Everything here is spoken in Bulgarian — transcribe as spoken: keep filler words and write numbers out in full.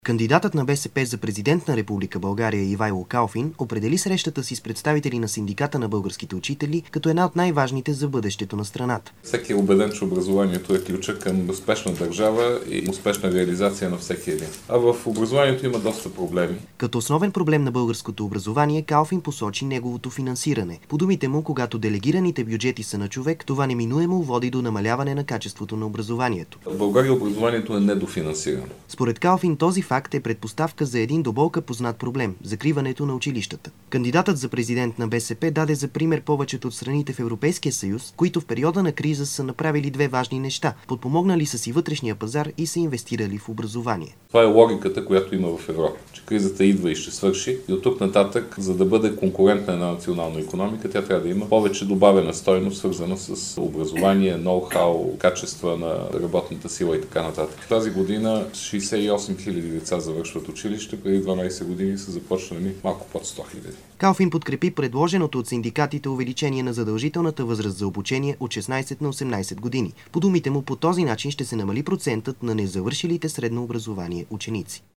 Кандидатът на БСП за президент на Република България Ивайло Калфин определи срещата си с представители на Синдиката на българските учители като една от най-важните за бъдещето на страната. Всеки е убеден, че образованието е ключа към успешна държава и успешна реализация на всеки един. А в образованието има доста проблеми. Като основен проблем на българското образование, Калфин посочи неговото финансиране. По думите му, когато делегираните бюджети са на човек, това неминуемо води до намаляване на качеството на образованието. В България образованието е недофинансирано. Според Калфин този факт е предпоставка за един до болка познат проблем – закриването на училищата. Кандидатът за президент на БСП даде за пример повечето от страните в Европейския съюз, които в периода на криза са направили две важни неща – подпомогнали са си вътрешния пазар и са инвестирали в образование. Това е логиката, която има в Европа. Че кризата идва и ще свърши и от тук нататък, за да бъде конкурентна на национална икономика, тя трябва да има повече добавена стойност, свързана с образование, ноу-хау, качества на работната сила и така нататък. Тази година шейсет и осем хиляди деца завършват училище, преди дванадесет години са започнали малко под сто хиляди. Калфин подкрепи предложеното от синдикатите увеличение на задължителната възраст за обучение от шестнадесет на осемнадесет години. По думите му, по този начин ще се намали процентът на незавършилите средно образование ученици.